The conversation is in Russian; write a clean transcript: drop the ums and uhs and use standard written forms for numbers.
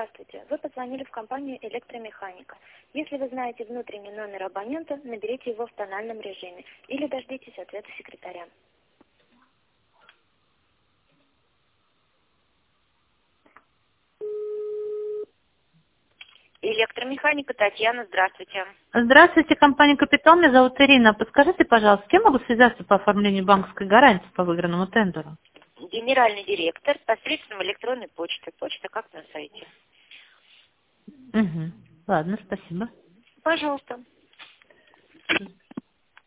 Здравствуйте. Вы позвонили в компанию «Электромеханика». Если вы знаете внутренний номер абонента, наберите его в тональном режиме или дождитесь ответа секретаря. Электромеханика, Татьяна, здравствуйте. Здравствуйте, компания «Капитал». Меня зовут Ирина. Подскажите, пожалуйста, с кем могу связаться по оформлению банковской гарантии по выигранному тендеру? Генеральный директор посредством электронной почты. Почта как на сайте. Угу. Ладно, спасибо. Пожалуйста.